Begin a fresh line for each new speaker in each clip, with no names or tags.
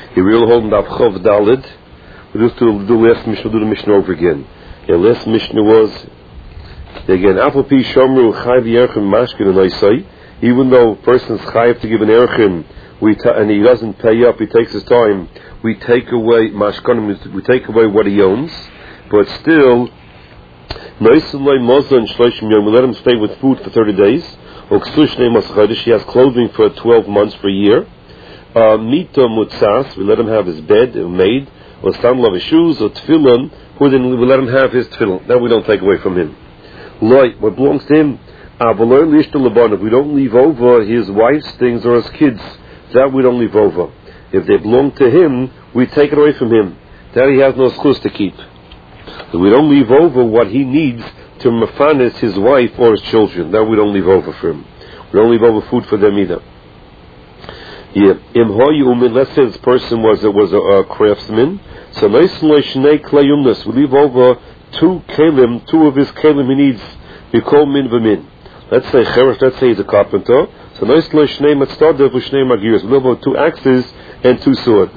He will hold in Daf Chov Dalid. We just do the last Mishnah, do the Mishnah over again. The last Mishnah was, again, Apopi Shomru Chai V'Yerchim Mashkin and Oisai. Even though a person's chayav to give an erchim, and he doesn't pay up, he takes his time, we take away mashkanim, we take away what he owns, but still, we let him stay with food for 30 days. He has clothing for 12 months, for a year. Mita mutzas, we let him have his bed made, or sandal his shoes, or tefillin, we let him have his tefillin. That we don't take away from him. What belongs to him? If we don't leave over his wife's things or his kids, that we don't leave over. If they belong to him, we take it away from him. That he has no schus to keep. So we don't leave over what he needs to mafanes his wife or his children. That we don't leave over for him. We don't leave over food for them either. Let's say this person was a craftsman. So we leave over two of his kelim he needs. We call min v'min. Let's say he's a carpenter. So we leave over 2 axes and 2 saws.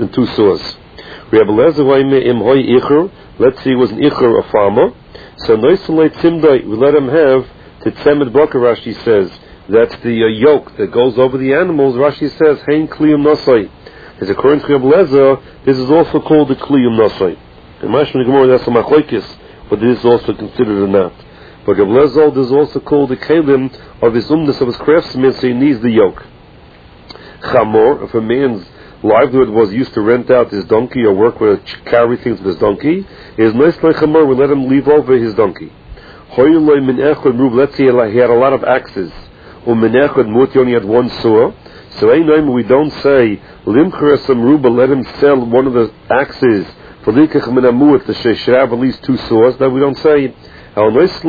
Let's say he was an icher, a farmer. So we let him have the tzemed baka. Rashi says that's the yoke that goes over the animals. Rashi says hein kliyum nosai. As according to Rabbi Lezer, this is also called the kliyum nosai. In Mashma Gemara, that's a machlokes, whether this is also considered or not. But Rabbi Lezer is also called the kelim of his of his craftsman, so he needs the yoke. Chamor, if a man's livelihood was used to rent out his donkey or work with carry things with his donkey, is nice like chamor, we let him leave over his donkey. Let's say he had a lot of axes. He only had 1 saw. So we don't say let him sell one of the axes for to should have at least 2 saws. That we don't say. We let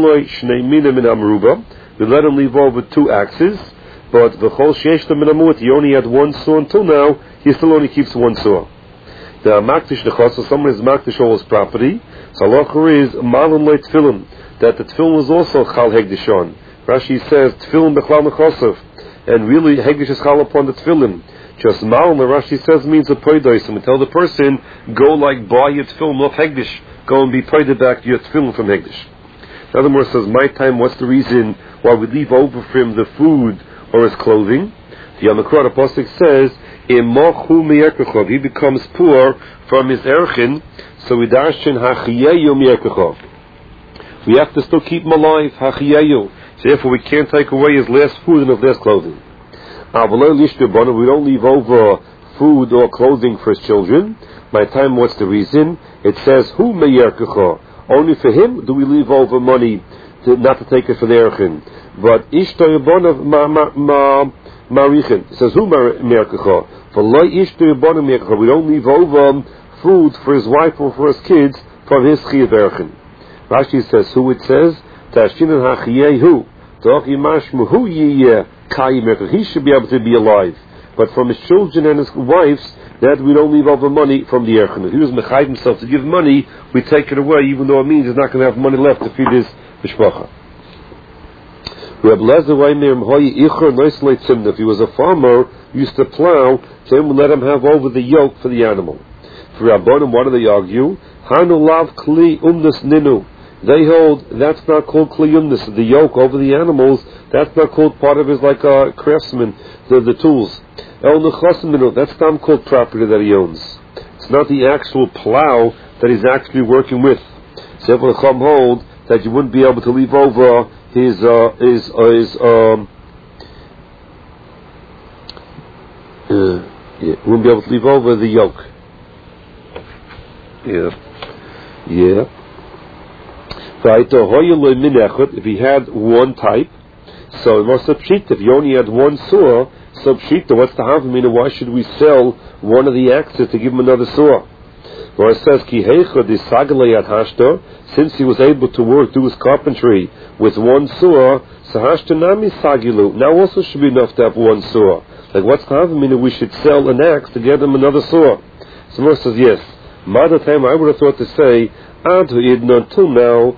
him leave over 2 axes, but he only had 1 saw until now. He still only keeps 1 saw. The makdish nechasa, someone is makdish all his property. So halacha is malon le tefillin, that the tefillin is also chal hegdishon. Rashi says tefillin bechlal nechasav, and really hegdish is chal upon the tefillin. Just malon, the Rashi says, means a poidos. And we tell the person, go like buy your tefillin of hegdish, go and be poided back your tefillin from hegdish. The other more says, my time, what's the reason why we leave over for him the food or his clothing? The Yamakra, the Pasuk says, he becomes poor from his erchin, so we darshan hachiyeyu miyekachov. We have to still keep him alive, hachiyeyu. So therefore we can't take away his last food and his last clothing. We don't leave over food or clothing for his children. My time, what's the reason? It says, hu miyekachov. Only for him do we leave over money, not to take it for the erchin. But ishtoyabon Marichin. It says, who merkecha? We don't leave over food for his wife or for his kids from his chiyav erchin. Rashi says, who it says? Tashinan hachiyehu. He should be able to be alive. But from his children and his wives, that we don't leave over money from the erchin. If he was mechayiv himself to give money, we take it away, even though it means he's not going to have money left to feed his mishpacha. If he was a farmer, used to plow, so he would let him have over the yoke for the animal. For Rabbanim, what do they argue? Hanu lav kli umnus ninu. They hold that's not called kli umnus, the yoke over the animals. That's not called part of his craftsman, the tools. El nechasim ninu. That's not called property that he owns. It's not the actual plow that he's actually working with. So if the Chum hold that you wouldn't be able to leave over his wouldn't be able to leave over the yoke. If he had 1 type, so it must have pshita. If he only had 1 saw, so pshita, what's the harm? Why should we sell one of the axes to give him another saw? Or it says, since he was able to do his carpentry with 1 saw, now also should be enough to have 1 saw. Like, what's the harm? We should sell an axe to get him another saw. So Moshe says, yes. Mother time, I would have thought to say, until now,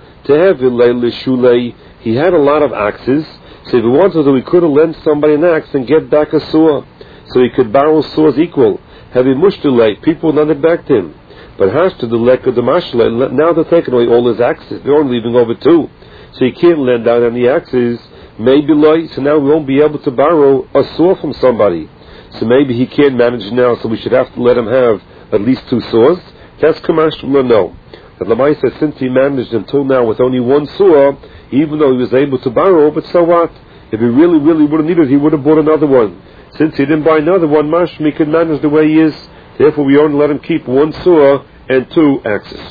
he had a lot of axes, so if he wanted to, he could have lent somebody an axe and get back a saw, so he could borrow saws equal. having mushtalei, people will not back to him. But has to the lek of the mashaleh, now they're taking away all his axes. They're only leaving over 2. So he can't lend out any axes. Maybe like, so now we won't be able to borrow a saw from somebody. So maybe he can't manage now, so we should have to let him have at least 2 saws. That's Kamashla, no. But Lamai says since he managed until now with only 1 saw, even though he was able to borrow, but so what? If he really would have needed it, he would have bought another one. Since he didn't buy another one, Mashmi can manage the way he is. Therefore, we only let him keep 1 saw and 2 axes.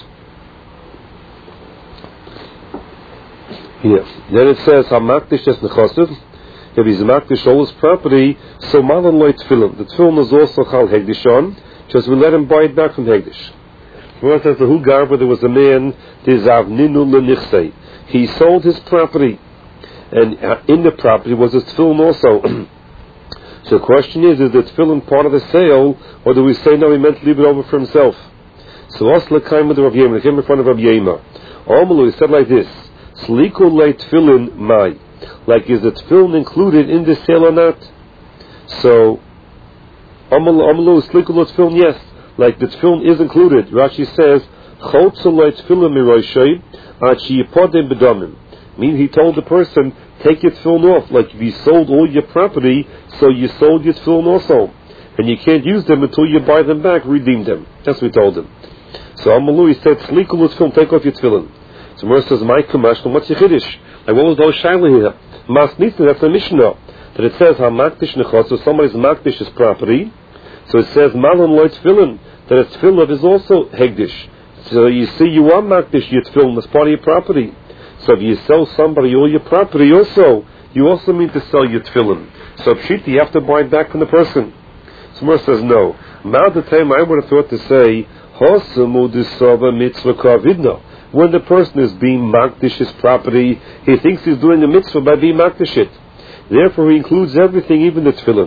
Yes. Then it says, Hamakdish es nechosiv. If he's makdish all his property, so malan loy tefillin. The tefillin is also chal hegdishon, just we let him buy it back from hegdish. It says the Hugarba, there was a man, Tizavninu lenichsei. He sold his property, and in the property was his tefillin also. So the question is the tefillin part of the sale, or do we say no, he meant to leave it over for himself? So Osla came with Rav Yema, he came in front of Rav Yema. Omalu, he said like this, Sliku le tefillin mai. Like, is the tefillin included in the sale or not? So, Omalu, Sliku le tefillin, yes. Like, the tefillin is included. Rashi says, Chotza le tefillin miroshei, achi yipodem bedomim. Meaning he told the person, take your tefillin off. Like, if you sold all your property, so you sold your tefillin also. And you can't use them until you buy them back, redeem them. That's what we told him. So Amalu, he said, Sliku le tefillin, take off your tefillin. So Mer says, my kamash, what's your chiddush? Like, what was those shaila here? Masnita, that's a Mishnah. That it says, ha-makdish nechos, so somebody's makdish is property. So it says, malon loy tefillin, that a tefillin is also hegdish. So you see, you are makdish your tefillin, as part of your property. So if you sell somebody all your property also, you also mean to sell your tefillin. So pshita, you have to buy it back from the person. So Mer says, no. Ma'ad the time I would have thought to say, hosamu disava mitzvah kavidno. When the person is being makdish his property, he thinks he's doing a mitzvah by being makdish it. Therefore, he includes everything, even the tefillin.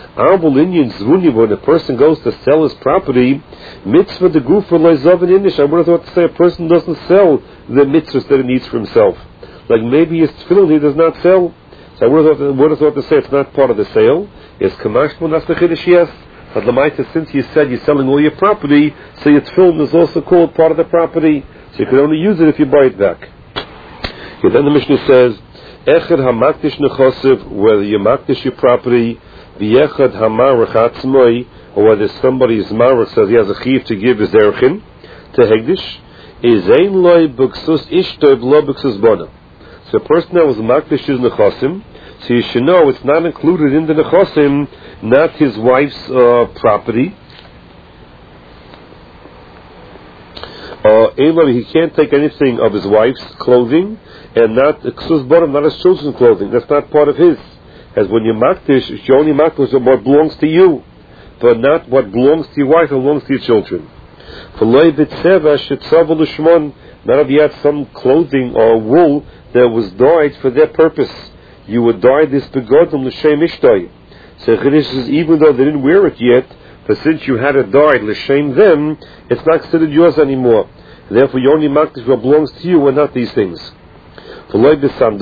When a person goes to sell his property, mitzvah the gufa loizav in English, I would have thought to say a person doesn't sell the mitzvahs that he needs for himself. Like maybe his tefillin he does not sell. So I would have thought to say it's not part of the sale. It's kamashmon, that's the chiddush, yes. But Lamaita, since you said you're selling all your property, so your tefillin is also called part of the property. So you can only use it if you buy it back. Okay, then the Mishnah says, Echad hamakdish nechosiv, whether you makdish your property, v'yechad hamarach atzmoi, or whether somebody's marach says he has a chiv to give his erchin, to hegdish, is ein loy b'ksus ishtoi b'lo b'ksus bona. So a person that was makdish his nechosim, so you should know it's not included in the nechosim, not his wife's property. He can't take anything of his wife's clothing, and not ksus bottom, not his children's clothing. That's not part of his. As when you makdish, you only makdish what belongs to you, but not what belongs to your wife or belongs to your children. Not if you had some clothing or wool that was dyed for their purpose. You would dye this begodom l'shem ishtoi. So Chiddush is even though they didn't wear it yet, but since you had it dyed l'shem them, it's not considered yours anymore. Therefore, you only makdish what belongs to you and not these things. Also,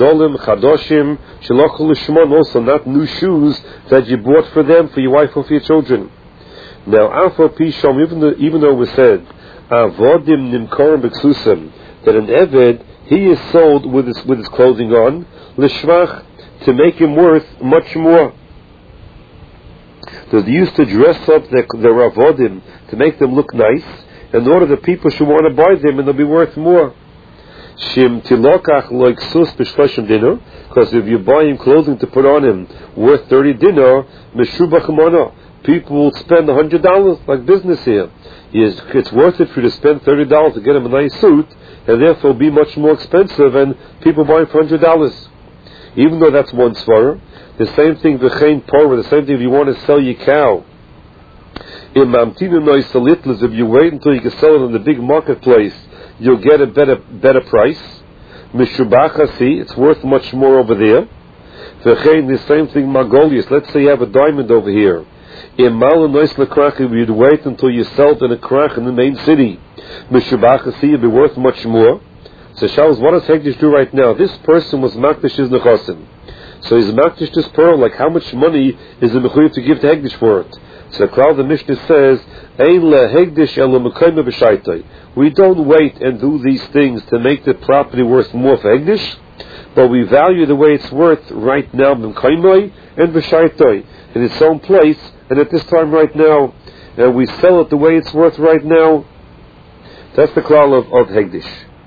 not new shoes that you bought for them, for your wife or for your children. Now, Alpha Pishom, even though it was said, Avodim Nimkorim B'Ksusim, that an Eved, he is sold with his clothing on, L'Shvach, to make him worth much more. So they used to dress up their Avodim to make them look nice, in order that people should want to buy them and they'll be worth more. Shim tilokach like sus b'shloshim dinar, because if you buy him clothing to put on him worth 30 dinar, meshubach mono, people will spend $100 like business here. It's worth it for you to spend $30 to get him a nice suit, and therefore be much more expensive, and people buy him for $100. Even though that's one svara, the same thing v'chein porah, the same thing if you want to sell your cow. If you wait until you can sell it in the big marketplace, you'll get a better price. Mishubachasi, it's worth much more over there. The same thing, Magolius. Let's say you have a diamond over here. In Malanois Lakrach, you'd wait until you sell it in a krach in the main city. Mishubachasi, it'd be worth much more. So Shalos, what does Hegdish do right now? This person was Makdish his Nechosim. So he's Makdish this pearl, like how much money is the Mechuyev to give to Hegdish for it? So the Mishnah says, Ein lehegdish elo mekayma b'shaitai. We don't wait and do these things to make the property worth more for hegdish, but we value the way it's worth right now b'mekaymai and b'shaitai, in its own place, and at this time right now, and we sell it the way it's worth right now. That's the klal of hegdish.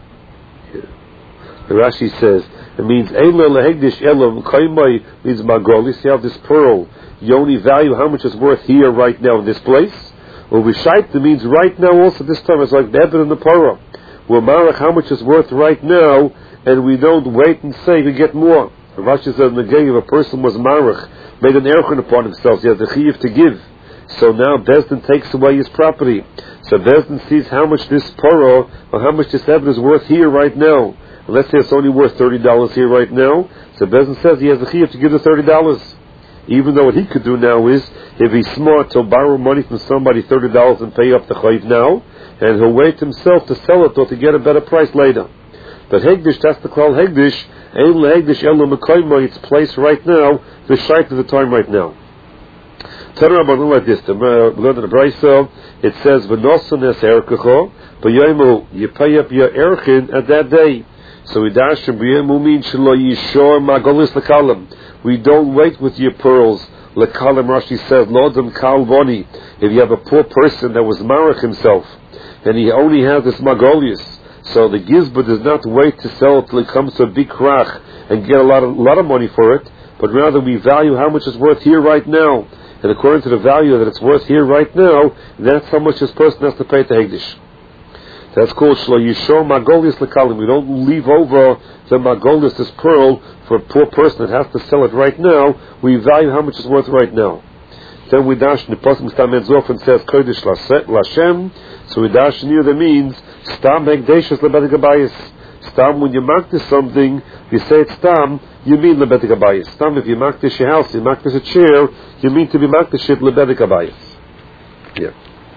The Rashi says, it means Ein lehegdish elo mekaymai means magolis. You have this pearl. You only value how much is worth here right now in this place. Well, Vishaita means right now also this time. It's like the Eben and the Parah. We're marach how much is worth right now, and we don't wait and say we get more. Rashi says in the game, if a person was marach, made an erchon upon himself, he has the chiyuv to give. So now Bezdin takes away his property. So Bezdin sees how much this Parah, or how much this Eben is worth here right now. And let's say it's only worth $30 here right now. So Bezdin says he has the chiyuv to give the $30. Even though what he could do now is, if he's smart, he'll borrow money from somebody, $30, and pay up the chayv now, and he'll wait himself to sell it or to get a better price later. But hegdish, that's the klal hegdish, ein lehegdish elo mekayma, its place right now, the shait of the time right now. Tell Rabbanon like this, we learned in the Brayso, it says, v'nosan es erkecho, b'yomu, you pay up your erchin at that day. So idashim b'yomu means shelo yishor magolis lekalim. We don't wait with your pearls. Lekalim, Rashi says, Lodem kalvoni. If you have a poor person that was marach himself, and he only has this magolius, so the gizba does not wait to sell it till it comes to a big krach and get a lot of money for it, but rather we value how much it's worth here right now. And according to the value that it's worth here right now, that's how much this person has to pay to hegdish. That's called shlo yishor magolius lekalim. We don't leave over the magolius, this pearl, for a poor person that has to sell it right now. We value how much it's worth right now. Then we dash in the pasuk stam enzov and says kodesh lashem. So we dash near the means stam hegdeshes lebedek habayis. Stam, when you makdish something, you say it's stam, you mean lebedek habayis. Stam, if you makdish your house, you makdish a chair, you mean to be makdish it lebedek habayis. Yeah.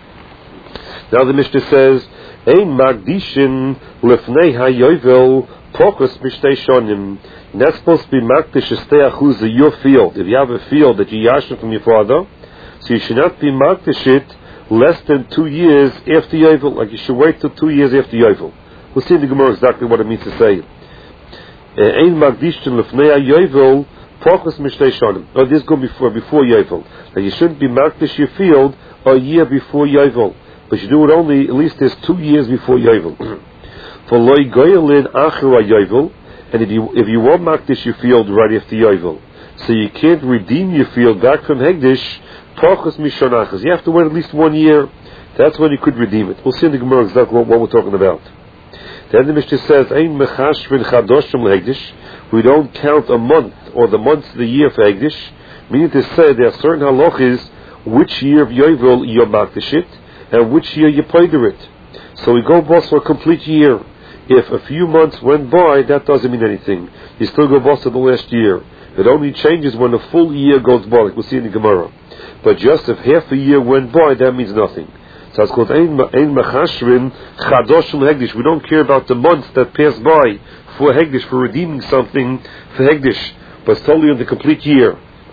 Now the Mishnah says, Ein magdishin lefnei hayovel pokus mishtei shonim. That's supposed to be makdish estei your field. If you have a field that you yashin from your father, so you should not be makdish it less than 2 years after yovel. Like you should wait till 2 years after yovel. We'll see in the Gemara exactly what it means to say. Ein magdishin lefnei hayovel pokus mishtei shonim. Oh, this go before yovel. Like you shouldn't be makdish your field a year before yovel. But you do it only, at least there's 2 years before Yovel. For loy goyelin achra Yovel, and if you won't makdish your field right after Yovel, so you can't redeem your field back from Hegdish, Pachos Mishonachas. You have to wait at least 1 year. That's when you could redeem it. We'll see in the Gemara exactly what we're talking about. Then the Mishnah says, Ein mechashvin chadoshim lehegdish. We don't count a month or the months of the year for Hegdish. Meaning to say there are certain halachas which year of Yovel you makdish it, and which year you payder it. So we go boss for a complete year. If a few months went by, that doesn't mean anything. You still go boss to the last year. It only changes when a full year goes by, like we'll see in the Gemara. But just if half a year went by, that means nothing. So it's called Ein Mechashrin Chadosh Hegdish. We don't care about the months that pass by for Hegdish, for redeeming something for Hegdish, but it's totally in the complete year.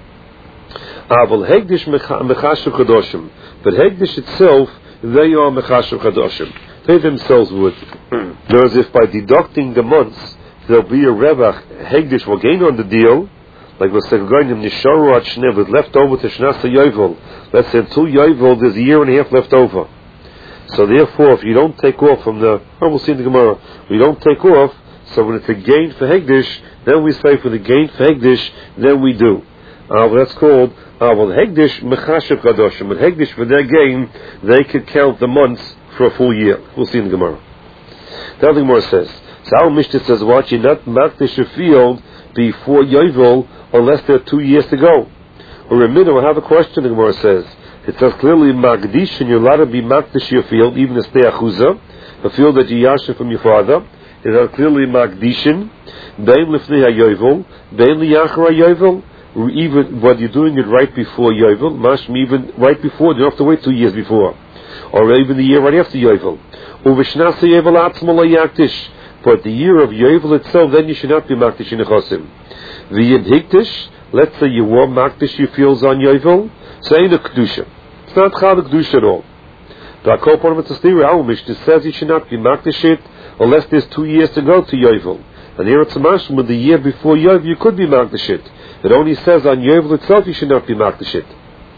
Aval Hegdish Mechashav Chadoshim. But Hegdish itself, they are Mechashav Chadoshim. They themselves would. Whereas if by deducting the months, there'll be a Revach, Hegdish will gain on the deal, like we'll say, Nisharu at Shnev, with left over to Shnasa Yovel. Let's say until Yovel, there's a year and a half left over. So therefore, if you don't take off from we'll see in the Gemara, we don't take off, so when it's a gain for Hegdish, then we say for the gain for Hegdish, then we do. That's called Hegdish Mechashav Chadoshim. But Hegdish, for their gain, they could count the months for a full year. We'll see in the Gemara. The other Gemara says, so our Mishnah says, watch, you not makdish your field before Yovel unless there are 2 years to go. Or a minute, I have a question, the Gemara says. It says clearly, Magdish, and you're allowed to be Magdish your field, even a stay achuza, a field that you yashin from your father. It says clearly Magdishin, Bein lifnei hayovel, Bein liyachar hayovel, even when you're doing it right before Yovel, mashmi even right before, you don't have to wait 2 years before. Or even the year right after Yovel. Uveshnasa Yovel atzma lo yaktish. But the year of Yovel itself, then you should not be makdish in Nechosim. V'yid hiktish, let's say you were makdish your fields on Yovel, so ain't a kedusha. not Chal Kedusha at all. The Akol Parliament our Mishnah says you should not be Makdish it unless there's 2 years to go to Yovel. And here it's a Mashma, the year before Yovel you could be Makdish it. It only says on Yovel itself you should not be Makdish it.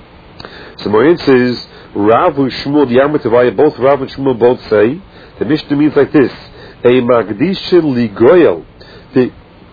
So Morin says, Rav and Shmuel, the Yarmatavaya, both Rav and Shmuel both say, the Mishnah means like this, a Magdishin Ligoyel, the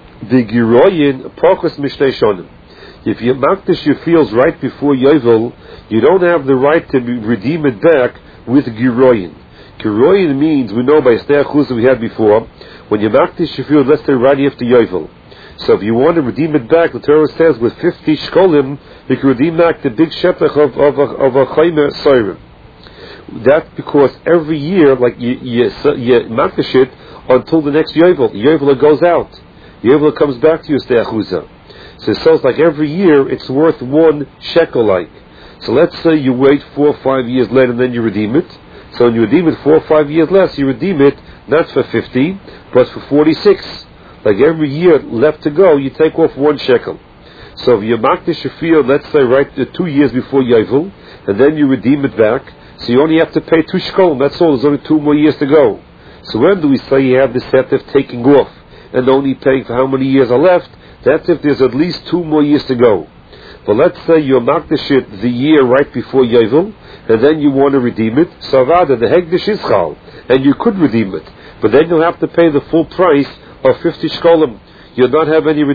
Giroyin, Pokos Mishneh Shonim. If you Makdish your fields right before Yovel, you don't have the right to redeem it back with Giroyin. Giroyin means, we know by Stei Achuz that we had before, when you Makdish your field, let's say right after Yovel. So if you want to redeem it back, the Torah says with 50 shkolim, you can redeem back the big shepech of a chaymer soirim. That's because every year, like you makdish it until the next Yovel. Yovel goes out. Yovel comes back to you, Stei Achuzah. So it's like every year it's worth 1 shekel like. So let's say you wait 4 or 5 years later and then you redeem it. So when you redeem it 4 or 5 years less, you redeem it not for 50, but for 46. Like every year left to go, you take off 1 shekel. So if you makdish your field, let's say right 2 years before Yovel, and then you redeem it back, so you only have to pay 2 shekel. That's all. There's only 2 more years to go. So when do we say you have this set of taking off and only paying for how many years are left? That's if there's at least 2 more years to go. But let's say you makdish it the year right before Yovel, and then you want to redeem it. So rather the hegdish is chal, and you could redeem it, but then you'll have to pay the full price of 50 shkolim. You won't have any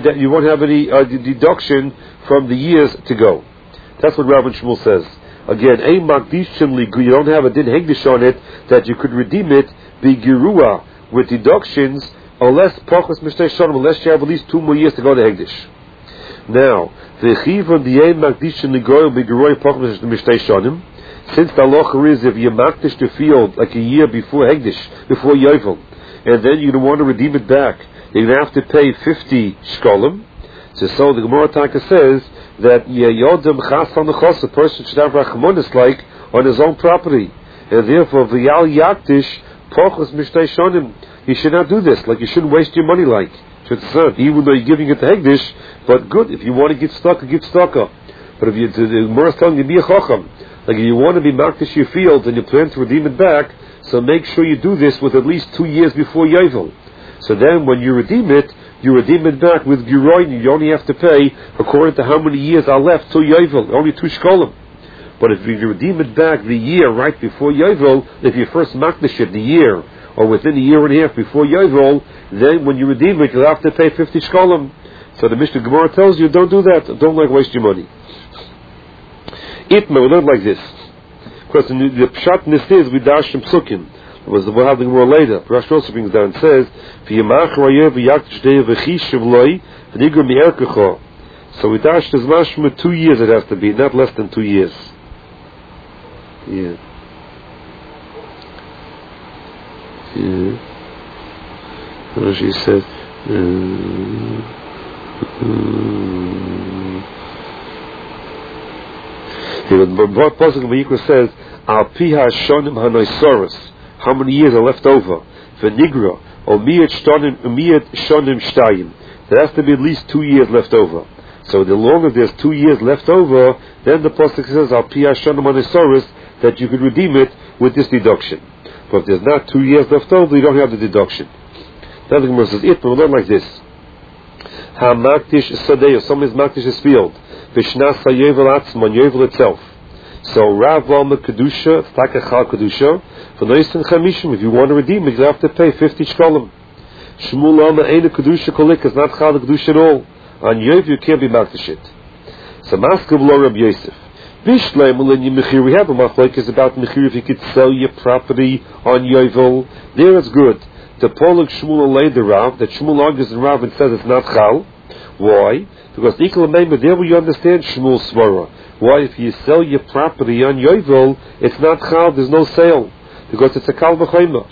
deduction from the years to go. That's what Rav and Shmuel says. Again, a makdishim ligu, you don't have a din hegdish on it that you could redeem it be girua with deductions unless pachos mishnei shonim, unless you have at least 2 more years to go to hegdish. Now, the chivon the a makdishim ligu be girua pachos mishnei shonim. Since the halacha is if you makdish the field like a year before hegdish, before Yovel, and then you don't want to redeem it back, you're going to have to pay 50 shkolim. So the Gemara Taka says that Yodem Chas on the Chos, a person should have Rachmanis like on his own property, and therefore V'yal Yaktish Pochos Mishnei Shonim. You should not do this. Like you shouldn't waste your money. Like even though you're giving it to Hegdish, but good if you want to give stock, give stocker. But if the Gemara is telling you be a chacham, like if you want to be makdish your field and you plan to redeem it back, so make sure you do this with at least 2 years before Yovel. So then when you redeem it back with Giroin. You only have to pay according to how many years are left till Yovel, only 2 shkolim. But if you redeem it back the year right before Yovel, if you first makdish it the year, or within a year and a half before Yovel, then when you redeem it, you'll have to pay 50 shkolim. So the Mishnah Gemara tells you, don't do that. Don't waste your money. Itma, we learn like this. Of course, the pshat in this is we dash some psukim. We'll have the Gemara later. Rashi also brings down and says, so we dash this mashma 2 years it has to be, not less than 2 years. Yeah. Rashi says, but Pasuk Vayikra says, Al Piha Shonim Hanoisaurus, how many years are left over? Venigra, or Miyat Shonim Shtayim. There has to be at least 2 years left over. So the longer there's 2 years left over, then the Pasuk says, Al Piha Shonim Hanoisaurus, that you could redeem it with this deduction. But if there's not 2 years left over, you don't have the deduction. Then the Gemara says, but we'll learn like this. Ha Maktish Sadeh, someone is Maktish his field. Vishnas HaYovel Atzma, on Yovel itself. So Rav Alma Kedusha, Takachal Kedusha, for Noisin Chamishim, if you want to redeem it, you have to pay 50 shkolim. Shmuel Alma Eina Kedusha Kolik is not Chal Kedusha at all. On Yovel you can't be Maktish it. So Maskav Lo Rab Yosef. Bishlei Mulin Mechir, we have a machlok is about Mechir, if you could sell your property on Yovel, there it's good. The Polak Shmuel Alei the Rav, that Shmuel argues in Rav and says it's not Chal. Why? Because there we understand Shmuel Svara. Why? If you sell your property on Yovel, it's not Chal, there's no sale. Because it's a Kal V'chayma.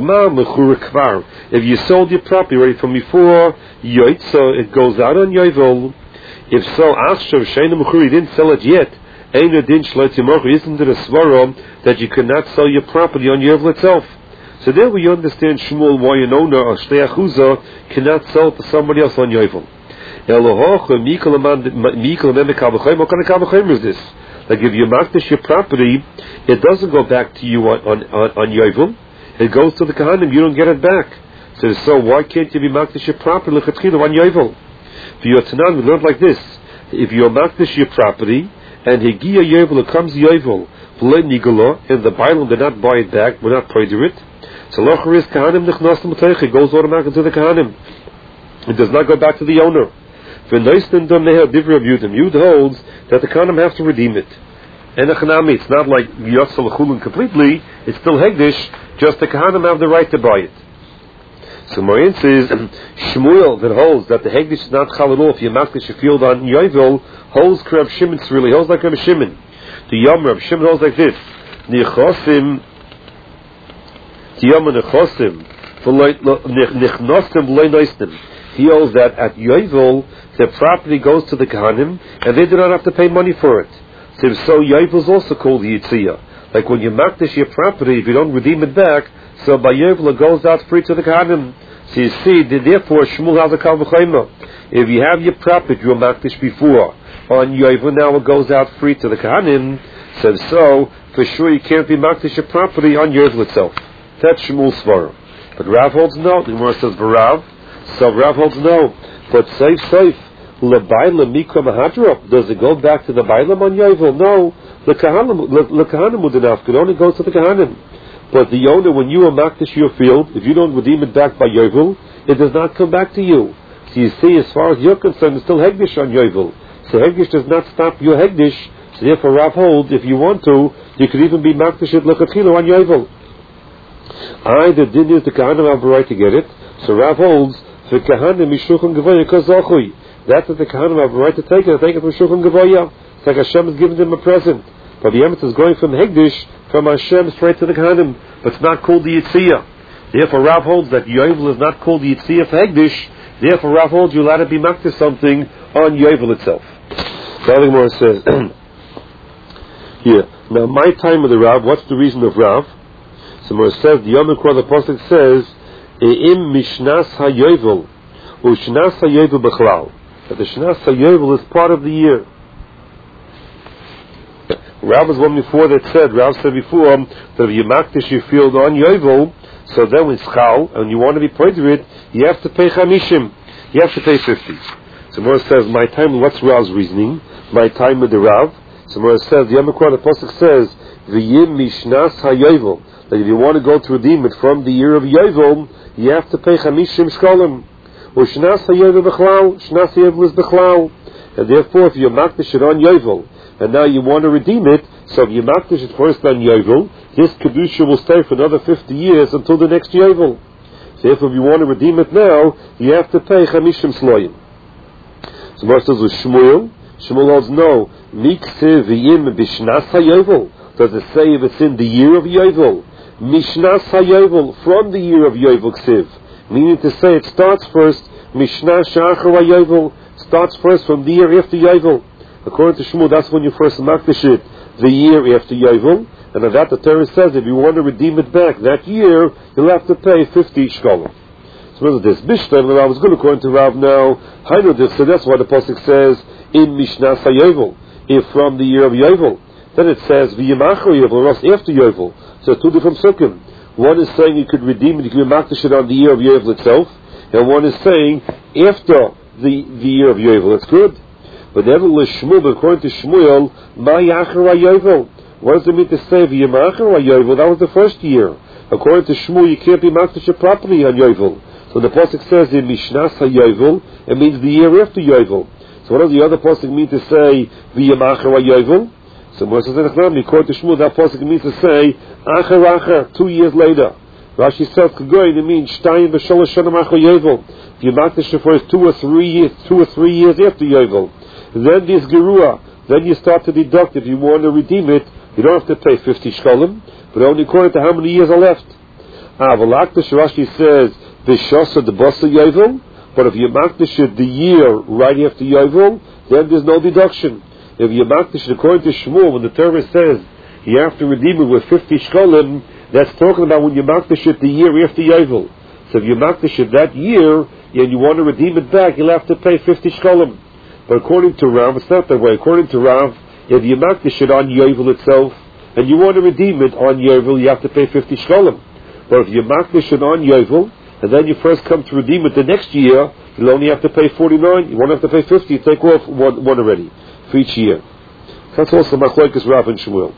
If you sold your property already from before Yoit, so it goes out on Yovel. If so, Achshav Sheina Mechur, you didn't sell it yet. Isn't it a Svara that you cannot sell your property on Yovel itself? So there we understand Shmuel why an owner or Shtei Achuzah cannot sell it to somebody else on Yovel. What kind of Kal V'chayim is this? Like if you makdish your property, it doesn't go back to you on Yovel. It goes to the Kahanim. You don't get it back. So why can't you be makdish your property l'chatchila on Yovel? For your Tanan, we learned like this: if you're makdish your property and Higiya Yovel, it comes Yovel, and the Bailam did not buy it back, we're not paid to it. So locher is Kahanim nechnasim l'teich. It goes automatically to the Kahanim. It does not go back to the owner. For Neisten Dom Neha Divra of Yud holds that the Kahanim have to redeem it. And the Chanami, it's not like Yotzal Chulun completely, it's still Hegdish, just the Kahanim have the right to buy it. So Morin says, Shmuel that holds that the Hegdish is not Chal at all if you makdish your field on Yovel, holds Rav Shimon really, holds like Rav Shimon. The Yom Rav Shimon holds like this. Nichosim, Tiyom Nechosim, Nichnosim V'loi Noistim. He holds that at Yovel, the property goes to the Kahanim, and they do not have to pay money for it. So Yovel is also called Yitziyah. Like when you makdish your property, if you don't redeem it back, so by Yovel it goes out free to the Kahanim. So you see, therefore Shmuel has a kal v'chayma. If you have your property you were makdish before on Yovel, now it goes out free to the Kahanim. So for sure you can't be makdish your property on Yovel itself. That's Shmuel's svarah. But Rav holds no. The Gemara says V'Rav. So Rav holds no. But safe. Le'baylam mikra mahadra. Does it go back to the baylam on Yovel? No. L'kahanim udinaf. It only goes to the Kahanim. But the owner, when you are makdish your field, if you don't redeem it back by Yovel, it does not come back to you. So you see, as far as you're concerned, it's still hegdish on Yovel. So hegdish does not stop your hegdish. So therefore Rav holds, if you want to, you could even be makdish at l'chatchila on Yovel. The din is the Kahanim have the right to get it. So Rav holds, the Kahanim mishuchim gavoya kazachui. That's what the Kahanim have the right to take it. They take it from Shulchan Gavoya. It's like Hashem is giving them a present. But the emet is going from Hegdish, from Hashem straight to the Kahanim. But it's not called the Yitziyah. Therefore Rav holds that Yovel is not called the Yitziyah for Hegdish. Therefore Rav holds you're allowed to be makdish something on Yovel itself. The other Gemara says, here, now my time of the Rav, what's the reason of Rav? So Gemara says, the Yom Kippur, the Pasuk says, E'im mishnas ha-Yovel, u'shnas ha-Yovel b'chlal. That the Shnas HaYovel is part of the year. Rav was one before that said, Rav said before, that if you makdish your field on Yovel, so then when it's Chal, and you want to be paid for it, you have to pay Chamishim. You have to pay 50. So Mora says, my time, what's Rav's reasoning? My time with the Rav. So Mora says, the Yom Kippur, the Pasuk says, V'yim mishnas HaYovel. That if you want to go to redeem it from the year of Yovel, you have to pay Chamishim Shkolim. Shnas HaYovel b'chlal, Shnas HaYovel is b'chlal. And therefore, if you makdish it on Yovel, and now you want to redeem it, so if you makdish it first on Yovel, his kedusha will stay for another 50 years until the next Yovel. So therefore, if you want to redeem it now, you have to pay Chamishim Sloyim. So Mar says with Shmuel holds no. Mikse v'yim b'Shnas HaYovel. Does it say if it's in the year of Yovel? Mishnas HaYovel, from the year of Yovel Ksiv. Meaning to say it starts first, Mishnah Shachar Yovel, starts first from the year after Yovel. According to Shmuel, that's when you first makdish it, the year after Yovel. And of that the Torah says, if you want to redeem it back that year, you'll have to pay 50 shkolim. So what is this? Bishtem, and I was good according to Rav now, so that's why the Pasuk says, in Mishnah Yovel, if from the year of Yovel. Then it says, V'yimachar Yovel, after Yovel. So two different sukkim. One is saying you could redeem it, you could makdish it on the year of Yovel itself, and one is saying after the year of Yovel. That's good. But nevertheless, Shmuel, according to Shmuel, Ma Yachar Yovel. What does it mean to say V'yimachar Yovel? That was the first year. According to Shmuel, you can't be makdish your property on Yovel. So the pasuk says in Mishnas HaYovel, it means the year after Yovel. So what does the other pasuk mean to say V'yimachar Yovel? So according to Shmuel, that pasuk means to say Achar, 2 years later. Rashi says Kagoy, it means Shtayim b'Sholosh Shanim Achar Yovel. If you makdish the first 2 or 3 years after Yovel, then there's Gerua. Then you start to deduct. If you want to redeem it, you don't have to pay 50 shkolim, but only according to how many years are left. Avalakdish, Rashi says B'Shasa the Basa Yovel. But if you makdish it the year right after Yovel, then there's no deduction. If you makdish it according to Shmuel, when the Torah says you have to redeem it with 50 shkolim, that's talking about when you makdish it the year after Yovel. So if you makdish it that year and you want to redeem it back, you'll have to pay 50 shkolim. But according to Rav, it's not that way. According to Rav, If you makdish it on Yovel itself, and you want to redeem it on Yovel, you have to pay 50 shkolim. But if you makdish it on Yovel, and then you first come to redeem it the next year, you'll only have to pay 49, you won't have to pay 50, you take off one already, for each year. That's also Machlokes Rav and Shmuel.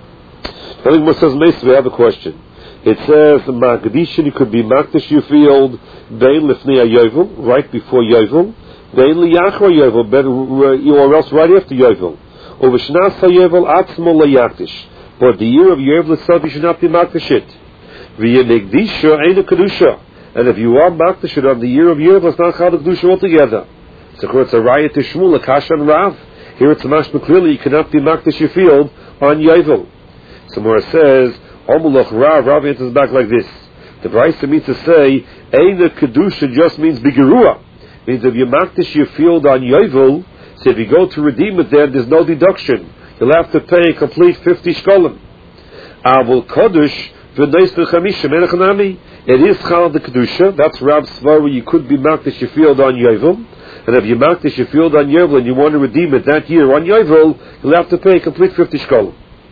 I think what says Meis, we have a question. It says, Makdishin, you could be Makdish your field, Bein Lifnei Yovel, right before Yovel, Bein Liyachra Yovel, or else right after Yovel. Over Shnas HaYovel, Atzmo Layakdish. But the year of Yovel itself, you should not be Makdish it. V'yenegdisha Eina Kedusha. And if you are Makdish it on the year of Yovel, it's not Chal Kedusha altogether. So it's a riot to Shmuel, a Kasha and Rav. Here it's mashma clearly you cannot be Makdish your field on Yovel. So more says, Omulach Rav answers back like this. The Brisa means to say, Eina Kedusha just means Bigirua. Means if you Makdish your field on Yovel, so if you go to redeem it then, there's no deduction. You'll have to pay a complete 50 shkolim. Avul Kodesh, V'neis V'chamisha, Menachanami, it is Chal the Kedusha, that's Rab's Svar, you could be Makdish your field on Yovel. And if you Makdish your field on Yovel and you want to redeem it that year on Yovel, you'll have to pay a complete 50 shkolim.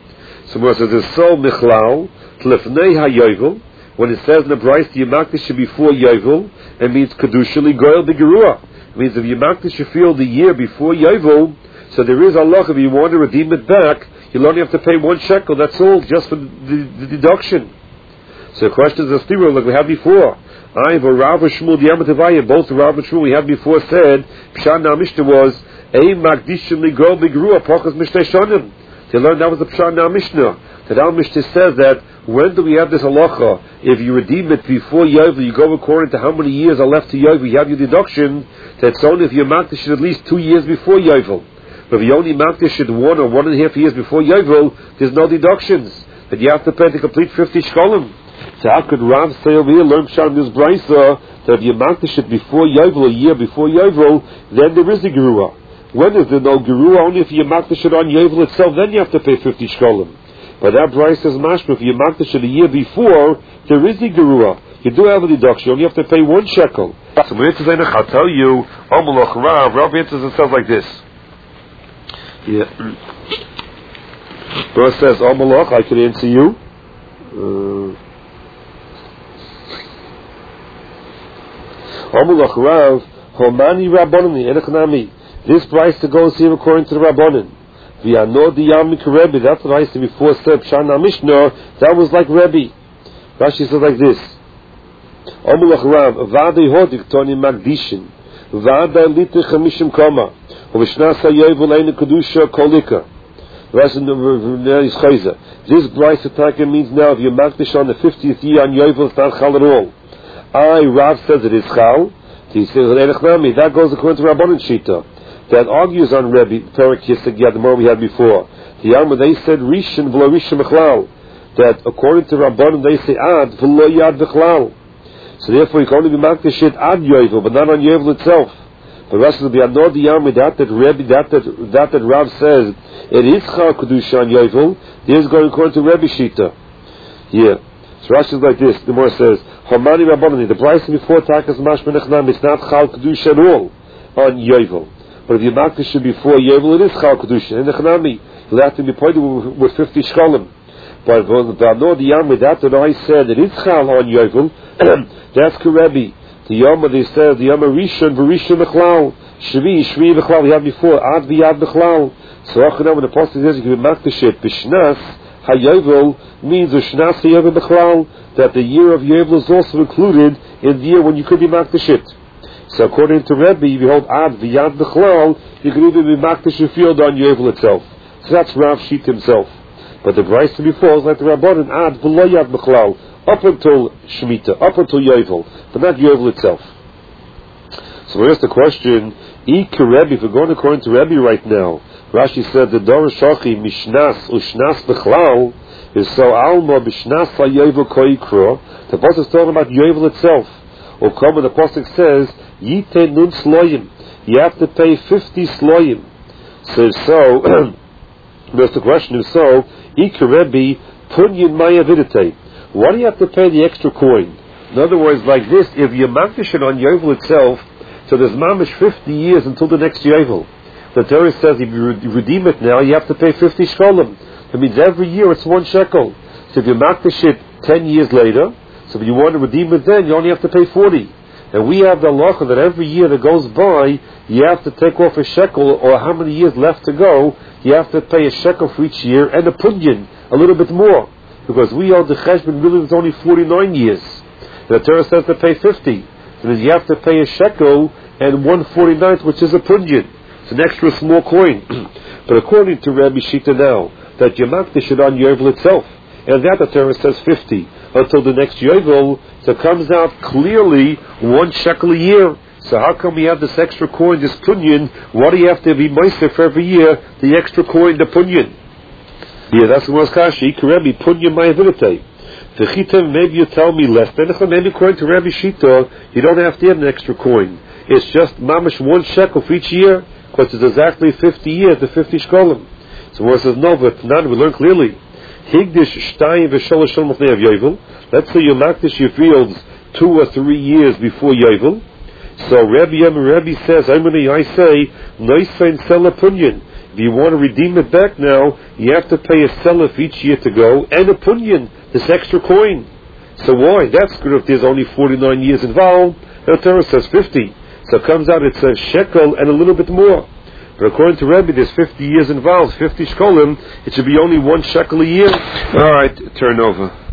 So it says, there's so Michlal, Tlefnei HaYovel, when it says in the Bryce, you Makdish it before Yovel, it means Kedusha Ligoyel B'Gerua. It means if you Makdish your field the year before Yovel, so there is Allah, if you want to redeem it back, you'll only have to pay 1 shekel, that's all, just for the deduction. So the question is a stira, like we had before. I have a Rav and Shmuel, the Yamatavaya, both Rav and Shmuel we had before said, Pshat Na Mishnah was, Ein Makdishim Ligoyel B'Gerua, Pachas Mishneh Shonim. They learned that was the Pshat Na Mishnah. That our Mishnah says that when do we have this halacha? If you redeem it before Yovel, you go according to how many years are left to Yovel, you have your deduction. That's only if you makdish it at least 2 years before Yovel. But if you only makdish it 1 or 1.5 years before Yovel, there's no deductions. That you have to pay the complete 50 shkolim. So how could Rav say over here, learn Pshat in this Brisa, that if you makdish it before Yovel, a year before Yovel, then there is a gerua. When is there no gerua? Only if you makdish it on Yovel itself, then you have to pay 50 shkolim. But that Bryce says mashma, if you makdish it a year before, there is the gerua. You do have a deduction, you only have to pay 1 shekel. So when it says, I'll tell you, Omulach Rav answers himself like this. Yeah. Rav says, Omulach, I can answer you. Omulach Rav, Homani Rabbanani, Enechnami. This Bryce goes here according to the Rabbanan. That's what I said before, said Pshat Mishnah, that was like Rebbe. Rashi says like this. Omulach Rav, Vadei Hodik Toni Magdishin, Vadei Lite Chamishim Koma, Uvishnas HaYovel Eina Kedusha Kolika. This Bryce attack means now if you Magdish on the 50th year on Yovel, it's not Chal at all. Rav says it is Chal. He says that goes according to Rabbanan Shita. That argues on Rebbe, Perak Yisig Yad, the more we had before. The Yalma, they said Rishon v'lo Rishon B'chlal. That according to Rabbanan, they say Ad v'lo Yad B'chlal. So therefore, you can only be makdish it Ad Yovel, but not on Yovel itself. But Rashi will be Anod the Yalma, that Rebbe, that Rav says, it is Chal Kedusha on Yovel, this is going according to Rebbe Shita. Here. So Rashi is like this, the more says, Hamani Rabbanan, the price before Takas Mashma Nechnam, it's not Chal Kedusha at all on Yovel. But if you makdish it before Yovel, it is Chal Kedusha. In the Chanami, you'll have to be pointed with 50 shkolim. But the Anod the Yalma, that I said, it is Chal on Yovel, that's Kerebi. The Yoma, they said, the Yoma Rishon, V'Rishon B'chlal, Shvi B'chlal, we had before, Ad V'Yad B'chlal. So Achanam, when the Apostle says, you can be makdish it, B'Shnas HaYovel, means B'Shnas HaYovel B'chlal, that the year of Yovel is also included in the year when you could be makdish it. So according to Rebbe, if you hold Ad V'Yad B'chlal, you can even be makdish your field on Yovel itself. So that's Rav Shit himself. But the Bryce before is like the Rabbanan, Ad V'Lo Yad B'chlal, up until Shemitah, up until Yovel, but not Yovel itself. So here's the question, if we're going according to Rebbe right now, Rashi said the Dor Shachi Mishnas Ushnas B'chlal is so Alma B'Shnas HaYovel Koikro. The Apostle is talking about Yovel itself. Or come when the Apostle says Yite Nun Sloyim, you have to pay 50 Sloyim. So there's the question, if so, Ikarebi Punyin Maya Vidite. Why do you have to pay the extra coin? In other words, like this, if you makdish it on Yovel itself, so there's mamish 50 years until the next Yovel. The Torah says if you redeem it now, you have to pay 50 shkolim. That means every year it's 1 shekel. So if you makdish it 10 years later, so if you want to redeem it then, you only have to pay 40. And we have the halacha that every year that goes by, you have to take off a shekel, or how many years left to go, you have to pay a shekel for each year, and a punyan, a little bit more. Because we owe the cheshbon, really it's only 49 years. And the Torah says to pay 50. So then you have to pay a shekel and 1/49th, which is a punyan. It's an extra small coin. But according to Rabbi Shita now, that you makdish it on Yovel itself. And that the Torah says 50 until the next Yovel, so it comes out clearly 1 shekel a year. So how come we have this extra coin, this punyan? Why do you have to be meiser for every year, the extra coin, the punyan? Yeah, that's the most kashi. Rabbi punyan ma'avidate. The chitam, maybe you tell me less. Maybe according to Rabbi Shita, you don't have to have an extra coin. It's just mamish 1 shekel for each year, because it's exactly 50 years, the 50 shkolim. So one says, no, but none, we learn clearly. Higdish shtayim v'shalosh shel mafnei of Yovel. Let's say you makdish your fields 2 or 3 years before Yovel. So Rabbi says, I say, noisain sell a punyan. If you want to redeem it back now, you have to pay a selef each year to go, and a punyan, this extra coin. So why? That's good if there's only 49 years involved. The Torah says 50. So it comes out, it says shekel and a little bit more. But according to Rebbe, there's 50 years involved, 50 shkolim. It should be only 1 shekel a year. All right, turn over.